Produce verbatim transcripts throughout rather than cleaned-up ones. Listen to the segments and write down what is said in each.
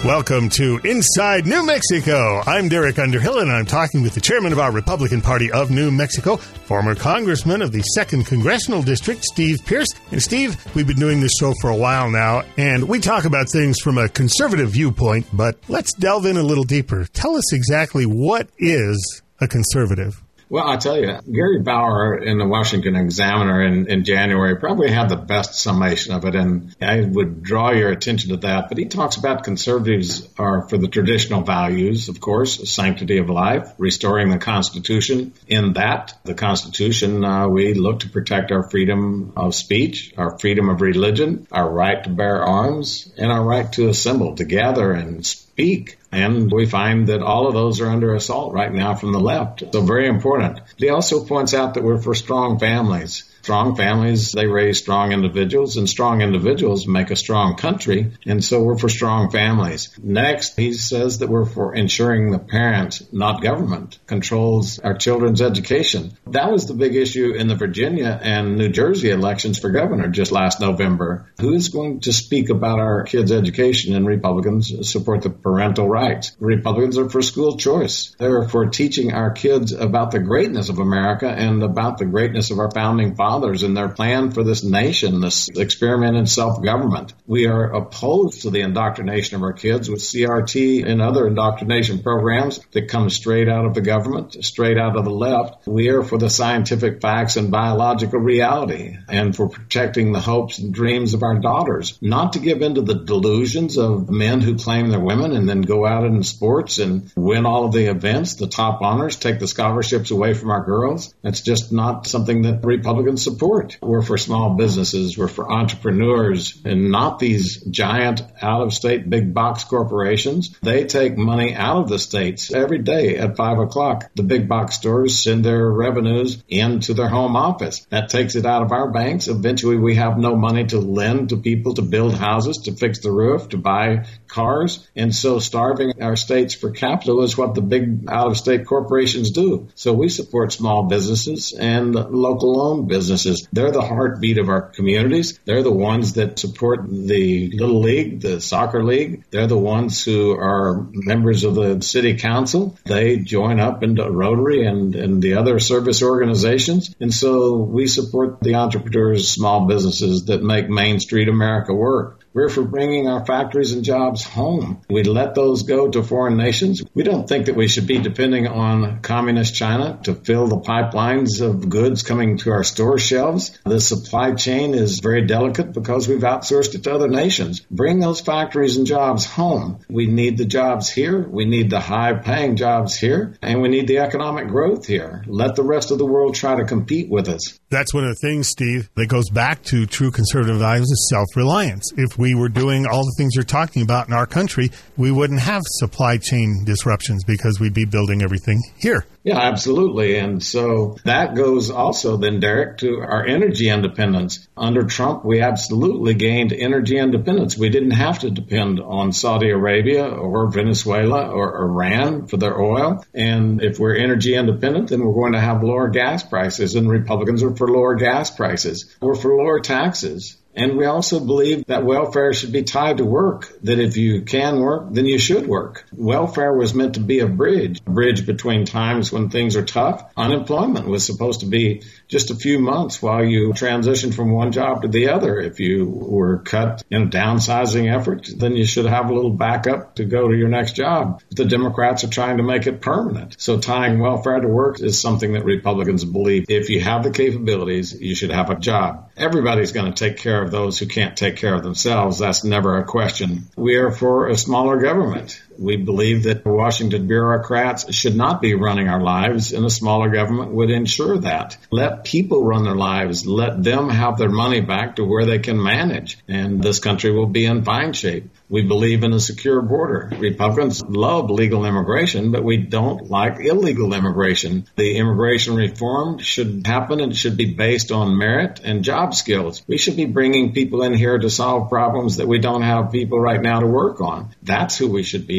Welcome to Inside New Mexico. I'm Derek Underhill, and I'm talking with the chairman of our Republican Party of New Mexico, former congressman of the second Congressional District, Steve Pearce. And Steve, we've been doing this show for a while now, and we talk about things from a conservative viewpoint, but let's delve in a little deeper. Tell us exactly what is a conservative. Well, I'll tell you, Gary Bauer in the Washington Examiner in, in January probably had the best summation of it, and I would draw your attention to that. But he talks about conservatives are for the traditional values, of course, sanctity of life, restoring the Constitution. In that, the Constitution, uh, we look to protect our freedom of speech, our freedom of religion, our right to bear arms, and our right to assemble, to gather and speak. And we find that all of those are under assault right now from the left. So very important. He also points out that we're for strong families. Strong families, they raise strong individuals, and strong individuals make a strong country, and so we're for strong families. Next, he says that we're for ensuring the parent, not government, controls our children's education. That was the big issue in the Virginia and New Jersey elections for governor just last November. Who is going to speak about our kids' education? And Republicans support the parental rights. Republicans are for school choice. They're for teaching our kids about the greatness of America and about the greatness of our founding fathers and their plan for this nation, this experiment in self-government. We are opposed to the indoctrination of our kids with C R T and other indoctrination programs that come straight out of the government, straight out of the left. We are for the scientific facts and biological reality, and for protecting the hopes and dreams of our daughters, not to give in to the delusions of men who claim they're women and then go out in sports and win all of the events, the top honors, take the scholarships away from our girls. That's just not something that Republicans support. We're for small businesses. We're for entrepreneurs, and not these giant out-of-state big box corporations. They take money out of the states every day at five o'clock. The big box stores send their revenues into their home office. That takes it out of our banks. Eventually, we have no money to lend to people to build houses, to fix the roof, to buy cars. And so starving our states for capital is what the big out-of-state corporations do. So we support small businesses and local-owned businesses. They're the heartbeat of our communities. They're the ones that support the Little League, the soccer league. They're the ones who are members of the city council. They join up into Rotary and, and the other service organizations. And so we support the entrepreneurs, small businesses that make Main Street America work. We're for bringing our factories and jobs home. We let those go to foreign nations. We don't think that we should be depending on communist China to fill the pipelines of goods coming to our store shelves. The supply chain is very delicate because we've outsourced it to other nations. Bring those factories and jobs home. We need the jobs here. We need the high-paying jobs here. And we need the economic growth here. Let the rest of the world try to compete with us. That's one of the things, Steve, that goes back to true conservative values is self-reliance. If we were doing all the things you're talking about in our country, we wouldn't have supply chain disruptions because we'd be building everything here. Yeah, absolutely. And so that goes also then, Derek, to our energy independence. Under Trump, we absolutely gained energy independence. We didn't have to depend on Saudi Arabia or Venezuela or Iran for their oil. And if we're energy independent, then we're going to have lower gas prices. And Republicans are for lower gas prices. We're for lower taxes. And we also believe that welfare should be tied to work, that if you can work, then you should work. Welfare was meant to be a bridge, a bridge between times when things are tough. Unemployment was supposed to be just a few months while you transition from one job to the other. If you were cut in a downsizing effort, then you should have a little backup to go to your next job. But the Democrats are trying to make it permanent. So tying welfare to work is something that Republicans believe. If you have the capabilities, you should have a job. Everybody's going to take care of those who can't take care of themselves. That's never a question. We are for a smaller government. We believe that Washington bureaucrats should not be running our lives, and a smaller government would ensure that. Let people run their lives. Let them have their money back to where they can manage, and this country will be in fine shape. We believe in a secure border. Republicans love legal immigration, but we don't like illegal immigration. The immigration reform should happen and it should be based on merit and job skills. We should be bringing people in here to solve problems that we don't have people right now to work on. That's who we should be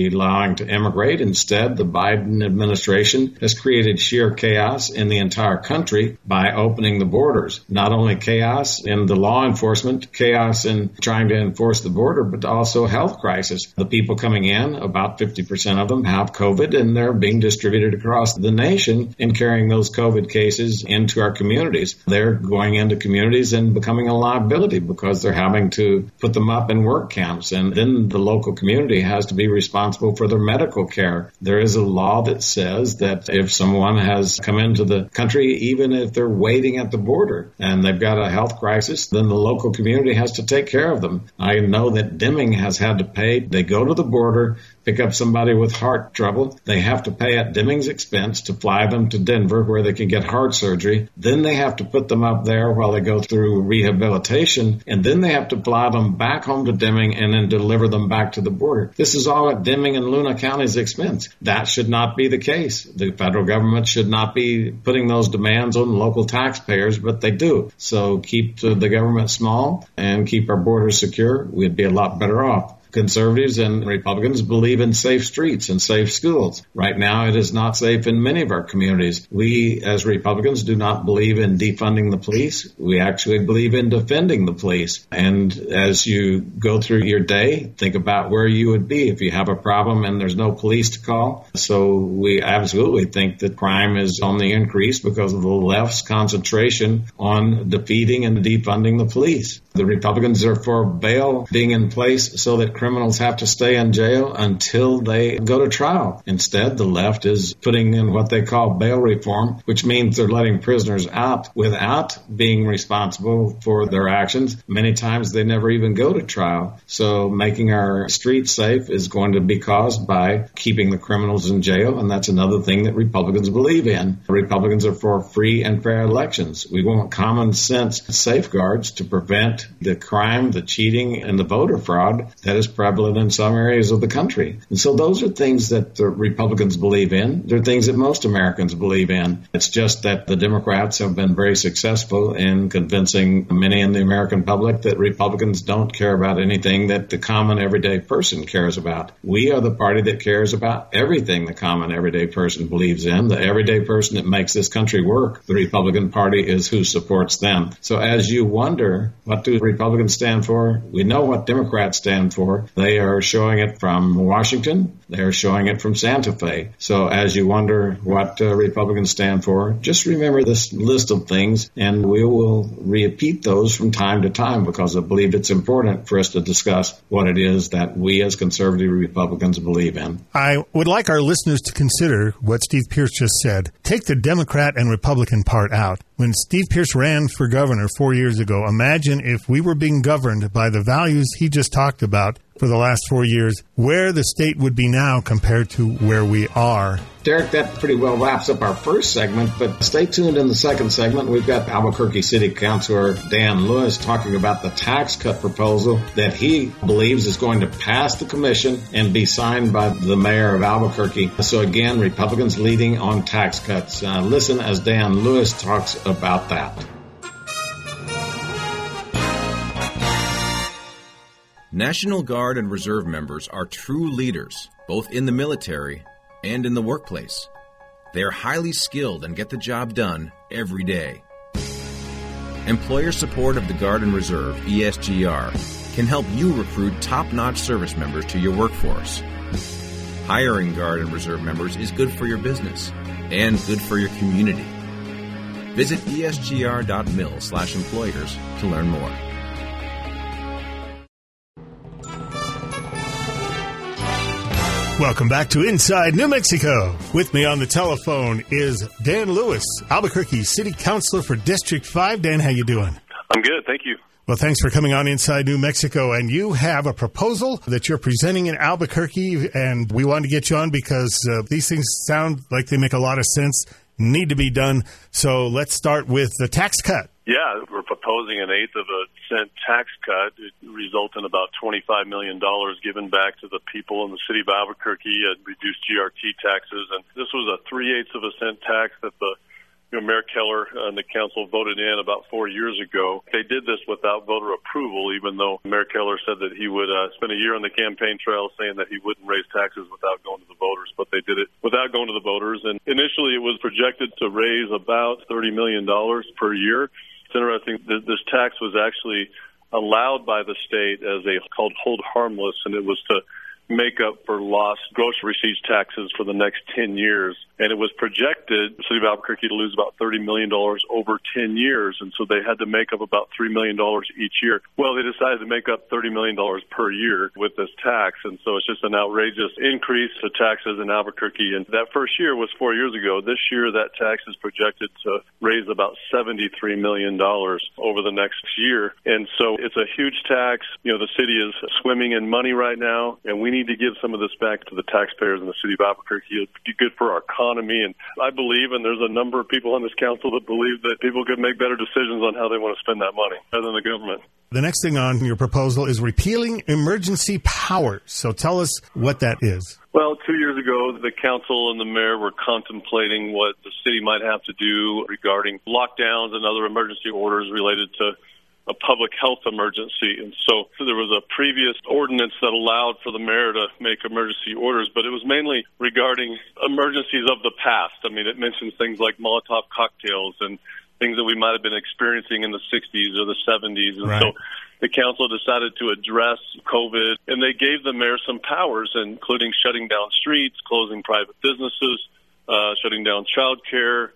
be allowing to immigrate. Instead, the Biden administration has created sheer chaos in the entire country by opening the borders. Not only chaos in the law enforcement, chaos in trying to enforce the border, but also a health crisis. The people coming in, about fifty percent of them have COVID, and they're being distributed across the nation and carrying those COVID cases into our communities. They're going into communities and becoming a liability because they're having to put them up in work camps. And then the local community has to be responsible for their medical care. There is a law that says that if someone has come into the country, even if they're waiting at the border and they've got a health crisis, then the local community has to take care of them. I know that Deming has had to pay. They go to the border, pick up somebody with heart trouble. They have to pay at Deming's expense to fly them to Denver where they can get heart surgery. Then they have to put them up there while they go through rehabilitation. And then they have to fly them back home to Deming and then deliver them back to the border. This is all at Deming and Luna County's expense. That should not be the case. The federal government should not be putting those demands on local taxpayers, but they do. So keep the government small and keep our borders secure. We'd be a lot better off. Conservatives and Republicans believe in safe streets and safe schools. Right now, it is not safe in many of our communities. We, as Republicans, do not believe in defunding the police. We actually believe in defending the police. And as you go through your day, think about where you would be if you have a problem and there's no police to call. So we absolutely think that crime is on the increase because of the left's concentration on defeating and defunding the police. The Republicans are for bail being in place so that criminals have to stay in jail until they go to trial. Instead, the left is putting in what they call bail reform, which means they're letting prisoners out without being responsible for their actions. Many times they never even go to trial. So making our streets safe is going to be caused by keeping the criminals in jail, and that's another thing that Republicans believe in. Republicans are for free and fair elections. We want common sense safeguards to prevent the crime, the cheating, and the voter fraud that is prevalent in some areas of the country. And so those are things that the Republicans believe in. They're things that most Americans believe in. It's just that the Democrats have been very successful in convincing many in the American public that Republicans don't care about anything that the common everyday person cares about. We are the party that cares about everything the common everyday person believes in, the everyday person that makes this country work. The Republican Party is who supports them. So as you wonder, what do Republicans stand for? We know what Democrats stand for. They are showing it from Washington. They are showing it from Santa Fe. So as you wonder what uh, Republicans stand for, just remember this list of things, and we will repeat those from time to time because I believe it's important for us to discuss what it is that we as conservative Republicans believe in. I would like our listeners to consider what Steve Pearce just said. Take the Democrat and Republican part out. When Steve Pearce ran for governor four years ago, imagine if we were being governed by the values he just talked about for the last four years, where the state would be now compared to where we are. Derek, that pretty well wraps up our first segment, but stay tuned in the second segment. We've got Albuquerque City Councilor Dan Lewis talking about the tax cut proposal that he believes is going to pass the commission and be signed by the mayor of Albuquerque. So again, Republicans leading on tax cuts. Uh, listen as Dan Lewis talks about that. National Guard and Reserve members are true leaders, both in the military and in the workplace. They are highly skilled and get the job done every day. Employer support of the Guard and Reserve, E S G R, can help you recruit top-notch service members to your workforce. Hiring Guard and Reserve members is good for your business and good for your community. Visit esgr.mil slash employers to learn more. Welcome back to Inside New Mexico. With me on the telephone is Dan Lewis, Albuquerque City Councilor for District five. Dan, how you doing? I'm good, thank you. Well, thanks for coming on Inside New Mexico. And you have a proposal that you're presenting in Albuquerque, and we wanted to get you on because uh, these things sound like they make a lot of sense, need to be done. So let's start with the tax cut. Yeah, we're proposing an eighth of a cent tax cut. It results in about twenty-five million dollars given back to the people in the city of Albuquerque and reduced G R T taxes. And this was a three-eighths of a cent tax that the you know, Mayor Keller and the council voted in about four years ago. They did this without voter approval, even though Mayor Keller said that he would uh, spend a year on the campaign trail saying that he wouldn't raise taxes without going to the voters, but they did it without going to the voters. And initially it was projected to raise about thirty million dollars per year. It's interesting that this tax was actually allowed by the state as a called hold harmless, and it was to make up for lost grocery receipts taxes for the next ten years. And it was projected, the city of Albuquerque, to lose about thirty million dollars over ten years. And so they had to make up about three million dollars each year. Well, they decided to make up thirty million dollars per year with this tax. And so it's just an outrageous increase to taxes in Albuquerque. And that first year was four years ago. This year, that tax is projected to raise about seventy-three million dollars over the next year. And so it's a huge tax. You know, the city is swimming in money right now, and we need to give some of this back to the taxpayers in the city of Albuquerque. It'd be good for our economy. And I believe, and there's a number of people on this council that believe that people could make better decisions on how they want to spend that money rather than the government. The next thing on your proposal is repealing emergency powers. So tell us what that is. Well, two years ago, the council and the mayor were contemplating what the city might have to do regarding lockdowns and other emergency orders related to a public health emergency. And so there was a previous ordinance that allowed for the mayor to make emergency orders, but it was mainly regarding emergencies of the past. I mean, it mentions things like Molotov cocktails and things that we might have been experiencing in the sixties or the seventies. And right. so the council decided to address COVID, and they gave the mayor some powers, including shutting down streets, closing private businesses, uh, shutting down childcare,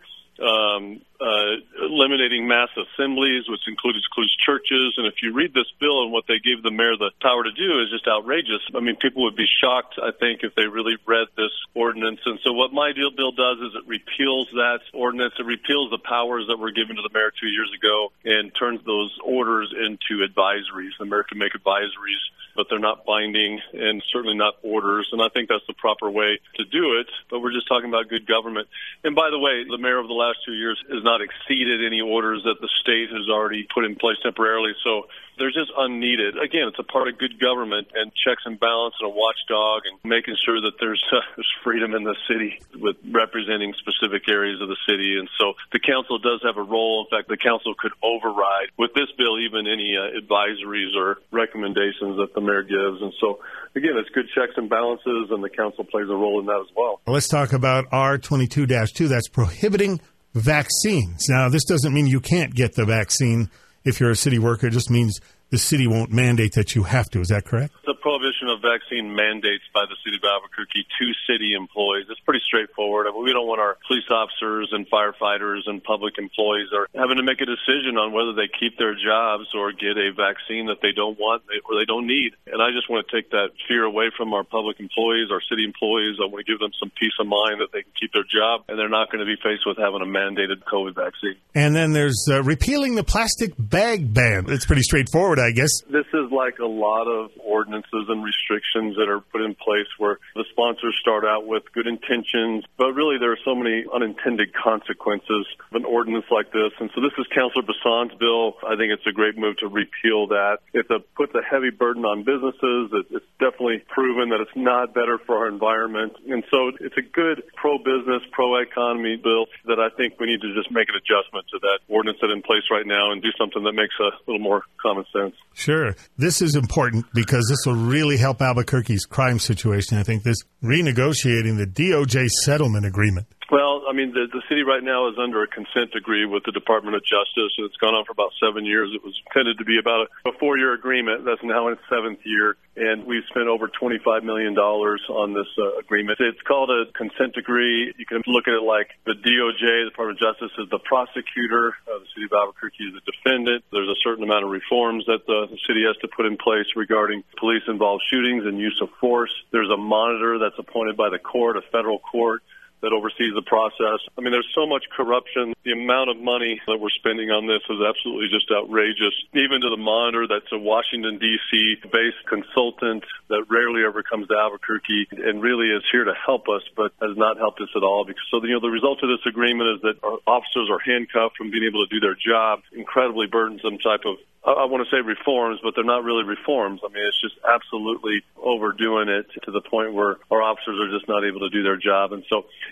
um, uh, eliminating mass assemblies, which includes, includes churches. And if you read this bill and what they gave the mayor the power to do is just outrageous. I mean, people would be shocked, I think, if they really read this ordinance. And so what my deal bill does is it repeals that ordinance. It repeals the powers that were given to the mayor two years ago and turns those orders into advisories. The mayor can make advisories, but they're not binding and certainly not orders. And I think that's the proper way to do it. But we're just talking about good government. And by the way, the mayor over the last two years has not exceeded any orders that the state has already put in place temporarily. So they're just unneeded. Again, it's a part of good government and checks and balance and a watchdog and making sure that there's, uh, there's freedom in the city with representing specific areas of the city. And so the council does have a role. In fact, the council could override with this bill even any uh, advisories or recommendations that the mayor gives. And so, again, it's good checks and balances, and the council plays a role in that as well. Let's talk about R twenty-two dash two. That's prohibiting vaccines. Now, this doesn't mean you can't get the vaccine if you're a city worker. It just means the city won't mandate that you have to. Is that correct? The prohibition of vaccine mandates by the city of Albuquerque to city employees. It's pretty straightforward. I mean, we don't want our police officers and firefighters and public employees are having to make a decision on whether they keep their jobs or get a vaccine that they don't want or they don't need. And I just want to take that fear away from our public employees, our city employees. I want to give them some peace of mind that they can keep their job and they're not going to be faced with having a mandated COVID vaccine. And then there's uh, repealing the plastic bag ban. It's pretty straightforward, I guess. This is like a lot of ordinances and restrictions that are put in place where the sponsors start out with good intentions, but really there are so many unintended consequences of an ordinance like this. And so this is Councilor Bassan's bill. I think it's a great move to repeal that. It puts a heavy burden on businesses. It's definitely proven that it's not better for our environment. And so it's a good pro-business, pro-economy bill that I think we need to just make an adjustment to that ordinance that's in place right now and do something that makes a little more common sense. Sure. This is important because this will really help Albuquerque's crime situation. I think this renegotiating the D O J settlement agreement. Well, I mean, the, the city right now is under a consent decree with the Department of Justice, and it's gone on for about seven years. It was intended to be about a, a four-year agreement. That's now in its seventh year, and we've spent over twenty-five million dollars on this uh, agreement. It's called a consent decree. You can look at it like the D O J, the Department of Justice, is the prosecutor. Uh, the city of Albuquerque is the defendant. There's a certain amount of reforms that the, the city has to put in place regarding police-involved shootings and use of force. There's a monitor that's appointed by the court, a federal court, that oversees the process. I mean, there's so much corruption. The amount of money that we're spending on this is absolutely just outrageous. Even to the monitor, that's a Washington, D C-based consultant that rarely ever comes to Albuquerque and really is here to help us, but has not helped us at all. Because, so, you know, the result of this agreement is that our officers are handcuffed from being able to do their job, incredibly burdensome type of I want to say reforms, but they're not really reforms. I mean, it's just absolutely overdoing it to the point where our officers are just not able to do their job. And so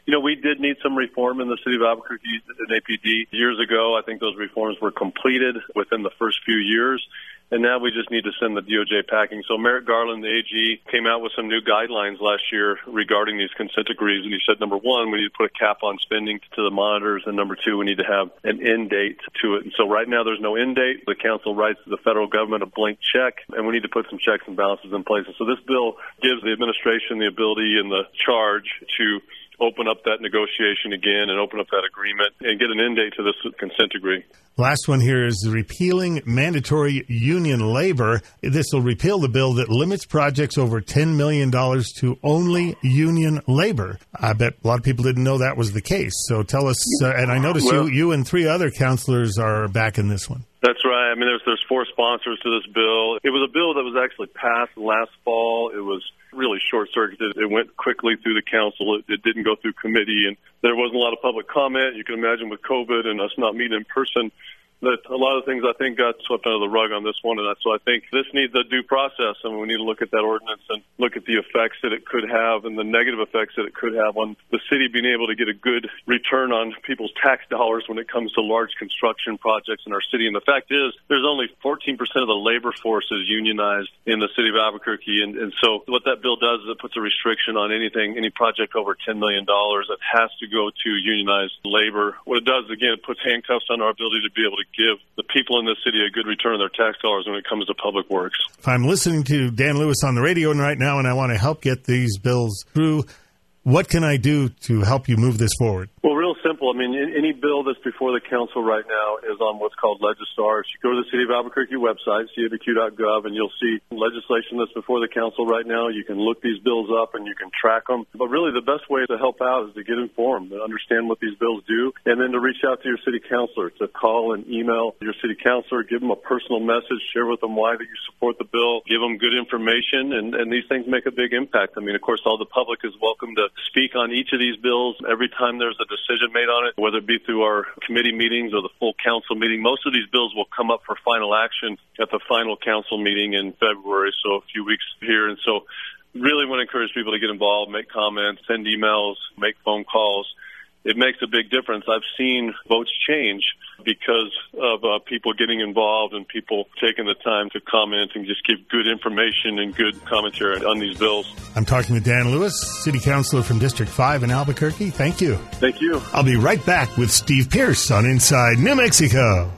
You know, we did need some reform in the city of Albuquerque in A P D years ago. I think those reforms were completed within the first few years. And now we just need to send the D O J packing. So Merrick Garland, the A G, came out with some new guidelines last year regarding these consent decrees. And he said, number one, we need to put a cap on spending to the monitors. And number two, we need to have an end date to it. And so right now there's no end date. The council writes to the federal government a blank check, and we need to put some checks and balances in place. And so this bill gives the administration the ability and the charge to open up that negotiation again and open up that agreement and get an end date to this consent decree. Last one here is repealing mandatory union labor. This will repeal the bill that limits projects over ten million dollars to only union labor. I bet a lot of people didn't know that was the case. So tell us, uh, and I noticed well, you, you and three other counselors are back in this one. That's right. I mean, there's there's four sponsors to this bill. It was a bill that was actually passed last fall. It was really short-circuited. It went quickly through the council. It, it didn't go through committee, and there wasn't a lot of public comment. You can imagine with COVID and us not meeting in person, that a lot of things, I think, got swept under the rug on this one. And so I think this needs a due process, and we need to look at that ordinance and look at the effects that it could have and the negative effects that it could have on the city being able to get a good return on people's tax dollars when it comes to large construction projects in our city. And the fact is, there's only fourteen percent of the labor force is unionized in the city of Albuquerque. And, and so what that bill does is it puts a restriction on anything, any project over ten million dollars that has to go to unionized labor. What it does, again, it puts handcuffs on our ability to be able to give the people in this city a good return on their tax dollars when it comes to public works. If I'm listening to Dan Lewis on the radio right now and I want to help get these bills through, what can I do to help you move this forward? Well, real simple. I mean, any bill that's before the council right now is on what's called Legistar. You go to the City of Albuquerque website, c a b q dot gov, and you'll see legislation that's before the council right now. You can look these bills up and you can track them. But really the best way to help out is to get informed, to understand what these bills do, and then to reach out to your city councilor, to call and email your city councilor, give them a personal message, share with them why that you support the bill, give them good information, and, and these things make a big impact. I mean, of course, all the public is welcome to speak on each of these bills every time there's a decision made on it, whether it be through our committee meetings or the full council meeting. Most of these bills will come up for final action at the final council meeting in February, so a few weeks here. And so really want to encourage people to get involved, make comments, send emails, make phone calls. It makes a big difference. I've seen votes change because of uh, people getting involved and people taking the time to comment and just give good information and good commentary on these bills. I'm talking with Dan Lewis, City Councilor from District five in Albuquerque. Thank you. Thank you. I'll be right back with Steve Pierce on Inside New Mexico.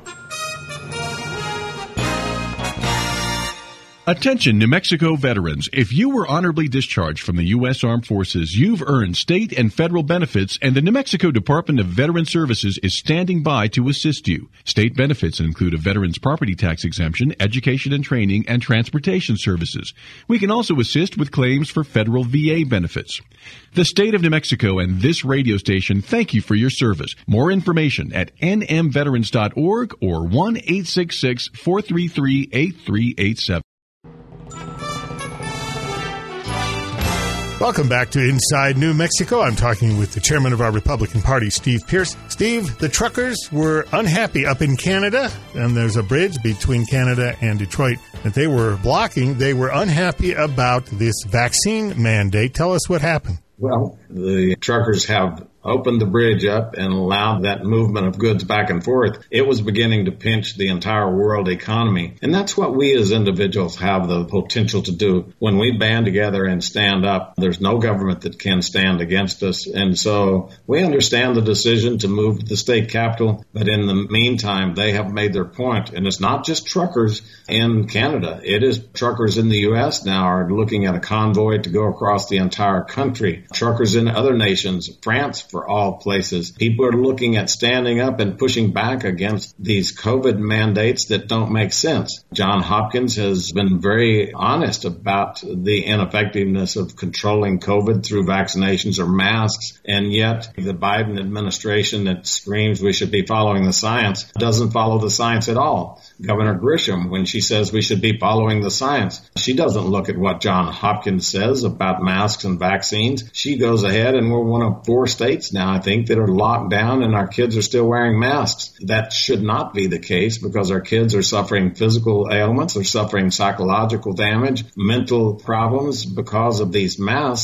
Attention, New Mexico veterans. If you were honorably discharged from the U S Armed Forces, you've earned state and federal benefits, and the New Mexico Department of Veteran Services is standing by to assist you. State benefits include a veteran's property tax exemption, education and training, and transportation services. We can also assist with claims for federal V A benefits. The state of New Mexico and this radio station thank you for your service. More information at n m veterans dot org or one eight six six, four three three, eight three eight seven. Welcome back to Inside New Mexico. I'm talking with the chairman of our Republican Party, Steve Pierce. Steve, the truckers were unhappy up in Canada, and there's a bridge between Canada and Detroit that they were blocking. They were unhappy about this vaccine mandate. Tell us what happened. Well, the truckers have opened the bridge up and allowed that movement of goods back and forth. It was beginning to pinch the entire world economy. And that's what we as individuals have the potential to do. When we band together and stand up, there's no government that can stand against us. And so we understand the decision to move to the state capital. But in the meantime, they have made their point. And it's not just truckers in Canada. It is truckers in the U S now are looking at a convoy to go across the entire country. Truckers in other nations, France, for all places. People are looking at standing up and pushing back against these COVID mandates that don't make sense. John Hopkins has been very honest about the ineffectiveness of controlling COVID through vaccinations or masks, and yet the Biden administration that screams we should be following the science doesn't follow the science at all. Governor Grisham, when she says we should be following the science, she doesn't look at what John Hopkins says about masks and vaccines. She goes ahead, and we're one of four states now, I think, that are locked down and our kids are still wearing masks. That should not be the case because our kids are suffering physical ailments, they're suffering psychological damage, mental problems because of these masks.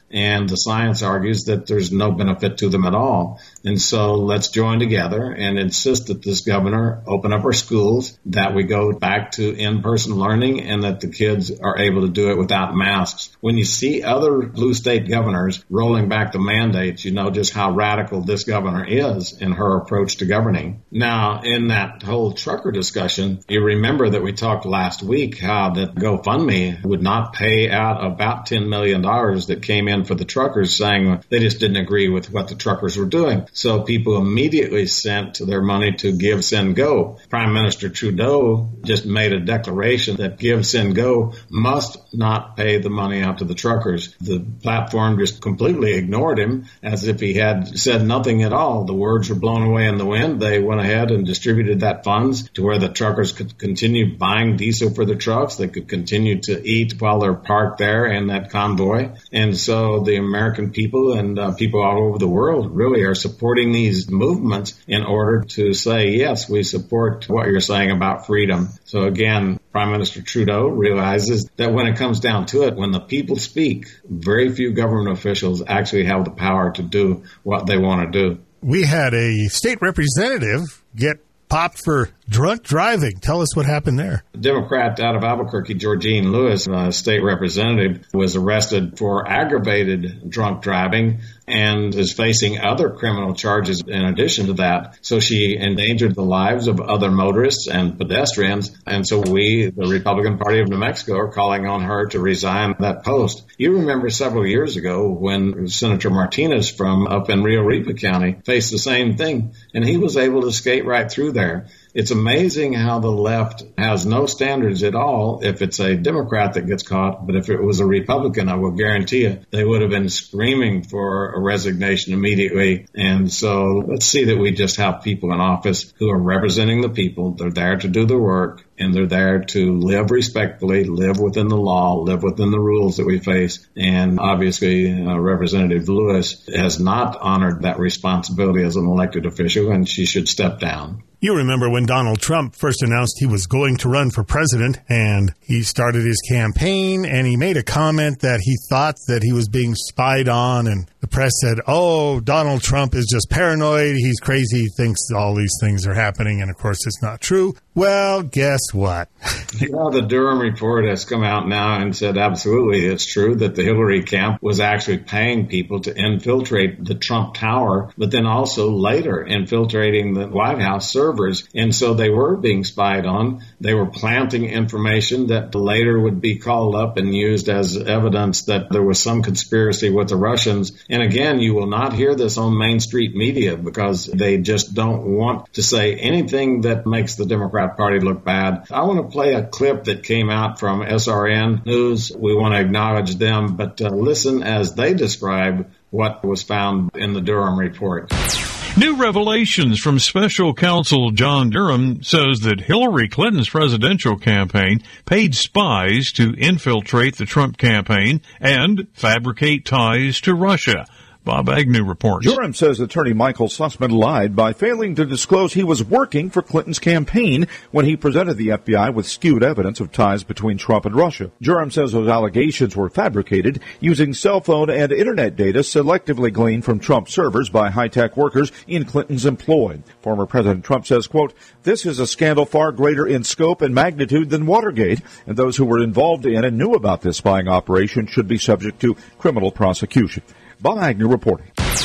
And the science argues that there's no benefit to them at all. And so let's join together and insist that this governor open up our schools, that we go back to in-person learning, and that the kids are able to do it without masks. When you see other blue state governors rolling back the mandates, you know just how radical this governor is in her approach to governing. Now, in that whole trucker discussion, you remember that we talked last week how that GoFundMe would not pay out about ten million dollars that came in for the truckers, saying they just didn't agree with what the truckers were doing. So people immediately sent their money to Give, Send, Go. Prime Minister Trudeau just made a declaration that Give, Send, Go must not pay the money out to the truckers. The platform just completely ignored him as if he had said nothing at all. The words were blown away in the wind. They went ahead and distributed that funds to where the truckers could continue buying diesel for their trucks. They could continue to eat while they're parked there in that convoy. And so the American people and uh, people all over the world really are supporting these movements in order to say, yes, we support what you're saying about freedom. So again, Prime Minister Trudeau realizes that when it comes down to it, when the people speak, very few government officials actually have the power to do what they want to do. We had a state representative get popped for drunk driving. Tell us what happened there. A Democrat out of Albuquerque, Georgene Lewis, a state representative, was arrested for aggravated drunk driving and is facing other criminal charges in addition to that. So she endangered the lives of other motorists and pedestrians. And so we, the Republican Party of New Mexico, are calling on her to resign that post. You remember several years ago when Senator Martinez from up in Rio Rico County faced the same thing, and he was able to skate right through there. It's amazing how the left has no standards at all if it's a Democrat that gets caught. But if it was a Republican, I will guarantee you they would have been screaming for a resignation immediately. And so let's see that we just have people in office who are representing the people. They're there to do the work, and they're there to live respectfully, live within the law, live within the rules that we face. And obviously, uh, Representative Lewis has not honored that responsibility as an elected official, and she should step down. You remember when Donald Trump first announced he was going to run for president, and he started his campaign, and he made a comment that he thought that he was being spied on, and the press said, oh, Donald Trump is just paranoid, he's crazy, he thinks all these things are happening, and of course it's not true. Well, guess what? You know, the Durham report has come out now and said absolutely it's true that the Hillary camp was actually paying people to infiltrate the Trump Tower, but then also later infiltrating the White House servers. And so they were being spied on. They were planting information that later would be called up and used as evidence that there was some conspiracy with the Russians. And again, you will not hear this on Main Street media because they just don't want to say anything that makes the Democrat Party look bad. I want to play a clip that came out from S R N News. We want to acknowledge them, but uh, listen as they describe what was found in the Durham report. New revelations from special counsel John Durham says that Hillary Clinton's presidential campaign paid spies to infiltrate the Trump campaign and fabricate ties to Russia. Bob Agnew reports. Durham says attorney Michael Sussman lied by failing to disclose he was working for Clinton's campaign when he presented the F B I with skewed evidence of ties between Trump and Russia. Durham says those allegations were fabricated using cell phone and internet data selectively gleaned from Trump servers by high-tech workers in Clinton's employ. Former President Trump says, quote, this is a scandal far greater in scope and magnitude than Watergate, and those who were involved in and knew about this spying operation should be subject to criminal prosecution. Bob Agnew reporting.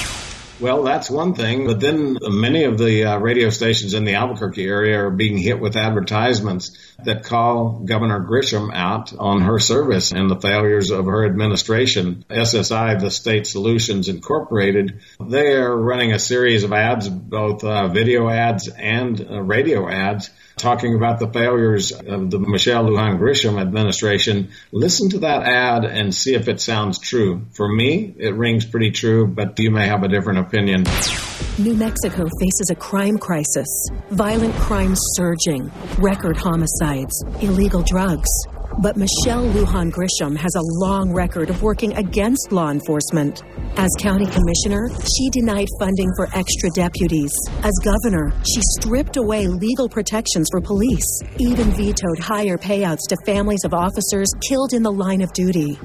Well, that's one thing, but then many of the uh, radio stations in the Albuquerque area are being hit with advertisements that call Governor Grisham out on her service and the failures of her administration. S S I, the State Solutions Incorporated, they are running a series of ads, both uh, video ads and uh, radio ads, talking about the failures of the Michelle Lujan Grisham administration. Listen to that ad and see if it sounds true. For me, it rings pretty true, but you may have a different opinion. New Mexico faces a crime crisis. Violent crime surging, record homicides, illegal drugs. But Michelle Lujan Grisham has a long record of working against law enforcement. As county commissioner, she denied funding for extra deputies. As governor, she stripped away legal protections for police, even vetoed higher payouts to families of officers killed in the line of duty.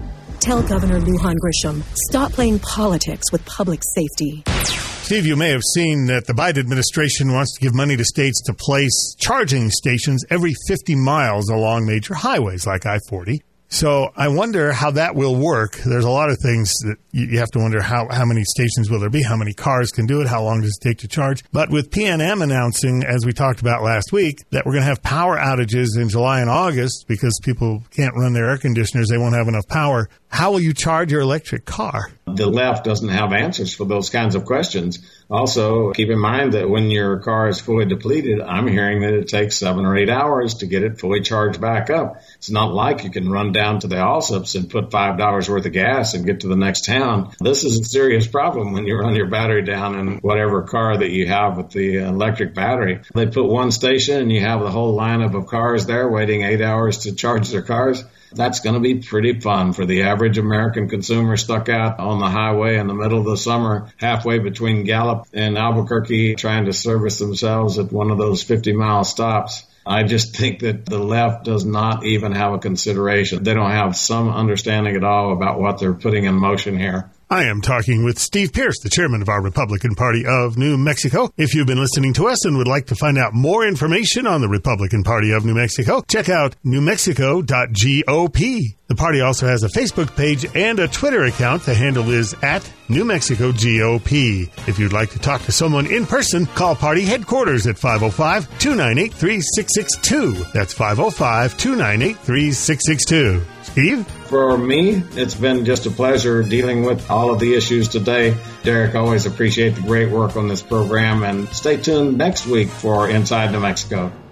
Tell Governor Lujan Grisham, stop playing politics with public safety. Steve, you may have seen that the Biden administration wants to give money to states to place charging stations every fifty miles along major highways like I forty. So I wonder how that will work. There's a lot of things that you have to wonder how, how many stations will there be, how many cars can do it, how long does it take to charge. But with P N M announcing, as we talked about last week, that we're going to have power outages in July and August because people can't run their air conditioners, they won't have enough power, how will you charge your electric car? The left doesn't have answers for those kinds of questions. Also, keep in mind that when your car is fully depleted, I'm hearing that it takes seven or eight hours to get it fully charged back up. It's not like you can run down to the Allsups and put five dollars worth of gas and get to the next town. This is a serious problem when you run your battery down in whatever car that you have with the electric battery. They put one station and you have the whole lineup of cars there waiting eight hours to charge their cars. That's going to be pretty fun for the average American consumer stuck out on the highway in the middle of the summer, halfway between Gallup and Albuquerque, trying to service themselves at one of those fifty-mile stops. I just think that the left does not even have a consideration. They don't have some understanding at all about what they're putting in motion here. I am talking with Steve Pearce, the chairman of our Republican Party of New Mexico. If you've been listening to us and would like to find out more information on the Republican Party of New Mexico, check out new mexico dot gop. The party also has a Facebook page and a Twitter account. The handle is at New Mexico G O P. If you'd like to talk to someone in person, call party headquarters at five oh five, two nine eight, three six six two. That's five oh five, two nine eight, three six six two. Steve? For me, it's been just a pleasure dealing with all of the issues today. Derek, always appreciate the great work on this program, and stay tuned next week for Inside New Mexico.